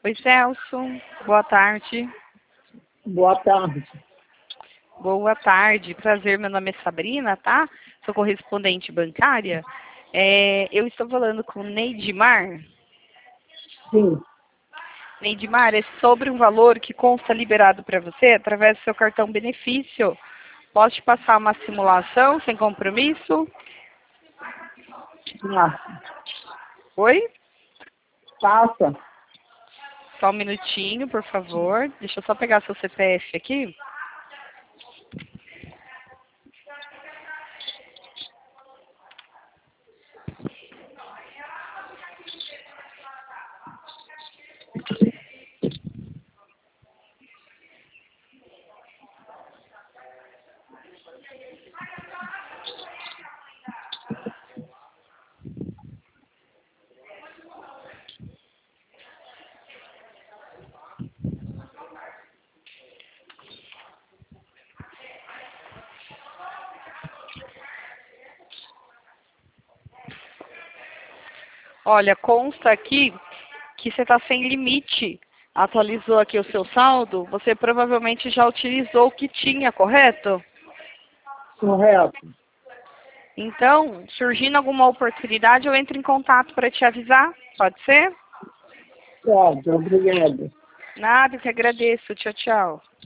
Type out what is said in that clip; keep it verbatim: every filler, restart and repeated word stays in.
Oi, Celso. Boa tarde. Boa tarde. Boa tarde. Prazer, meu nome é Sabrina, tá? Sou correspondente bancária. É, eu estou falando com Neidmar. Sim. Neidmar, é sobre um valor que consta liberado para você através do seu cartão benefício. Posso te passar uma simulação sem compromisso? Passa. Oi? Passa. Só um minutinho, por favor. Deixa eu só pegar seu C P F aqui. Olha, consta aqui que você está sem limite. Atualizou aqui o seu saldo. Você provavelmente já utilizou o que tinha, correto? Correto. Então, surgindo alguma oportunidade, eu entro em contato para te avisar. Pode ser? Pode, obrigado. Nada, eu que agradeço. Tchau, tchau.